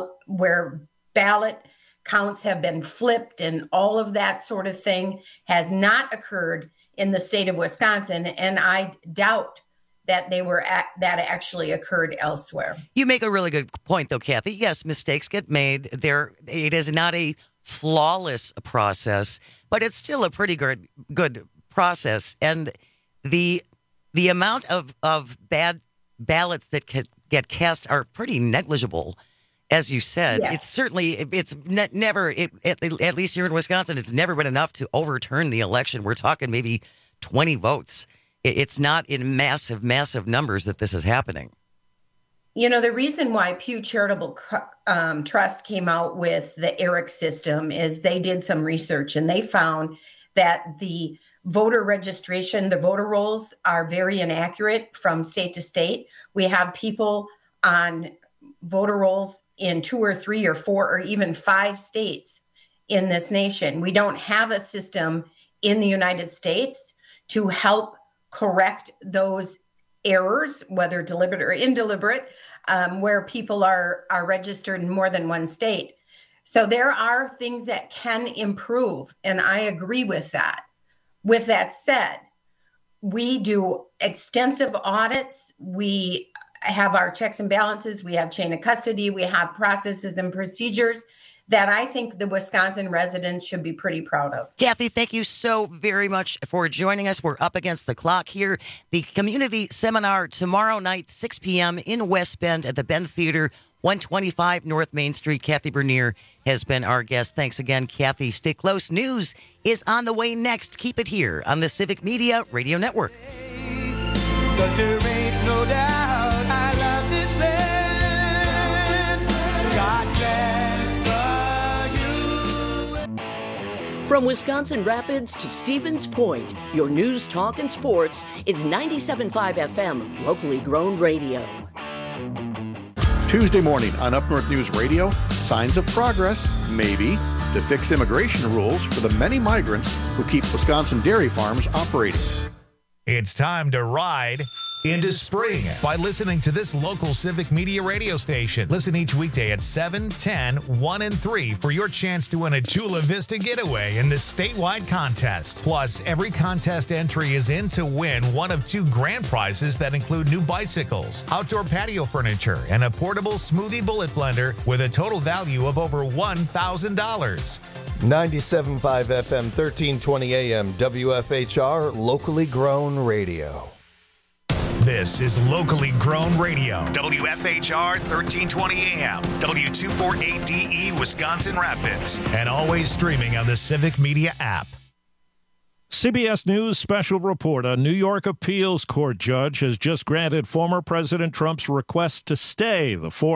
ballot counts have been flipped and all of that sort of thing has not occurred in the state of Wisconsin. And I doubt that that actually occurred elsewhere. You make a really good point, though, Kathy. Yes, mistakes get made. It is not a flawless process, but it's still a pretty good process. And the amount of bad ballots that get cast are pretty negligible, as you said. Yes. It's never, at least here in Wisconsin, it's never been enough to overturn the election. We're talking maybe 20 votes. It's not in massive, massive numbers that this is happening. The reason why Pew Charitable Trust came out with the ERIC system is they did some research and they found that the voter registration, the voter rolls are very inaccurate from state to state. We have people on voter rolls in 2 or 3 or 4 or even 5 states in this nation. We don't have a system in the United States to help correct those errors, whether deliberate or indeliberate, where people are registered in more than one state. So there are things that can improve, and I agree with that. With that said, we do extensive audits. We have our checks and balances. We have chain of custody. We have processes and procedures that I think the Wisconsin residents should be pretty proud of. Kathy, thank you so very much for joining us. We're up against the clock here. The community seminar tomorrow night, 6 p.m. in West Bend at the Bend Theater, 125 North Main Street. Kathy Bernier has been our guest. Thanks again, Kathy. Stay close. News is on the way next. Keep it here on the Civic Media Radio Network. 'Cause there ain't no doubt I love this land. God bless the U.S. From Wisconsin Rapids to Stevens Point, your news, talk, and sports is 97.5 FM, locally grown radio. Tuesday morning on Up North News Radio, signs of progress, maybe, to fix immigration rules for the many migrants who keep Wisconsin dairy farms operating. It's time to ride into spring by listening to this local Civic Media radio station. Listen each weekday at 7, 10, 1, and 3 for your chance to win a Chula Vista getaway in this statewide contest. Plus, every contest entry is in to win one of 2 grand prizes that include new bicycles, outdoor patio furniture, and a portable smoothie bullet blender with a total value of over $1,000. 97.5 FM, 1320 AM, WFHR, locally grown radio. This is Locally Grown Radio, WFHR 1320 AM, W248DE Wisconsin Rapids, and always streaming on the Civic Media app. CBS News special report. A New York appeals court judge has just granted former President Trump's request to stay the